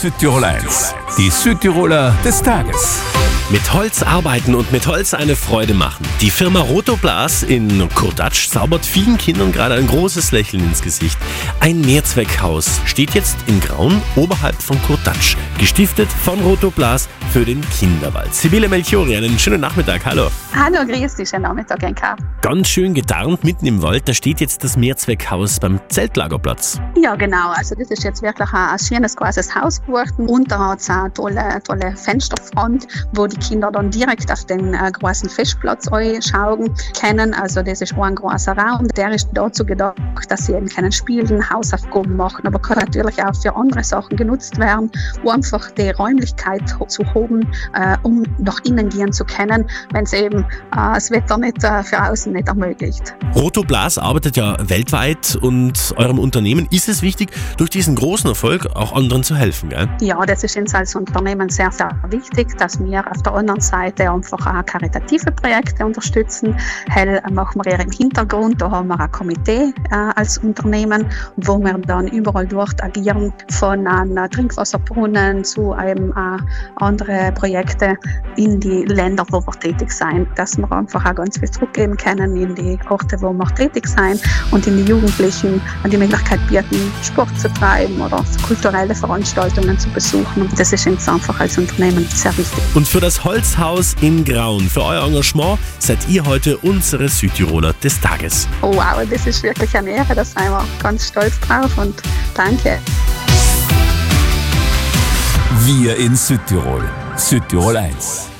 Südtirol 1, die Südtiroler des Tages. Mit Holz arbeiten und mit Holz eine Freude machen. Die Firma Rotoblas in Kurtatsch zaubert vielen Kindern gerade ein großes Lächeln ins Gesicht. Ein Mehrzweckhaus steht jetzt in Graun oberhalb von Kurtatsch, gestiftet von Rotoblas für den Kinderwald. Sibylle Melchiori, einen schönen Nachmittag, hallo. Hallo, grüß dich, schönen Nachmittag, Enka. Ganz schön getarnt mitten im Wald, da steht jetzt das Mehrzweckhaus beim Zeltlagerplatz. Ja, genau, also das ist jetzt wirklich ein schönes, großes Haus geworden. Und da hat es eine tolle Fensterfront, wo die Kinder dann direkt auf den großen Festplatz schauen können. Also das ist ein großer Raum, der ist dazu gedacht, dass sie eben können spielen, Hausaufgaben machen, aber kann natürlich auch für andere Sachen genutzt werden, um einfach die Räumlichkeit zu haben, um nach innen gehen zu können, wenn es eben das Wetter nicht für außen nicht ermöglicht. Rotoblas arbeitet ja weltweit und eurem Unternehmen ist es wichtig, durch diesen großen Erfolg auch anderen zu helfen, gell? Ja, das ist uns als Unternehmen sehr, sehr wichtig, dass wir auf der anderen Seite einfach auch karitative Projekte unterstützen. Hell machen wir eher im Hintergrund, da haben wir ein Komitee als Unternehmen, wo wir dann überall dort agieren, von einem Trinkwasserbrunnen zu andere Projekte in die Länder, wo wir tätig sind, dass wir einfach auch ganz viel zurückgeben können in die Orte, wo wir tätig sind und in die Jugendlichen die Möglichkeit bieten, Sport zu treiben oder kulturelle Veranstaltungen zu besuchen. Und das ist uns einfach als Unternehmen sehr wichtig. Und für das Holzhaus in Graun, für euer Engagement, seid ihr heute unsere Südtiroler des Tages. Oh wow, das ist wirklich eine Ehre, da sind wir ganz stolz drauf und danke. Wir in Südtirol. Südtirol 1.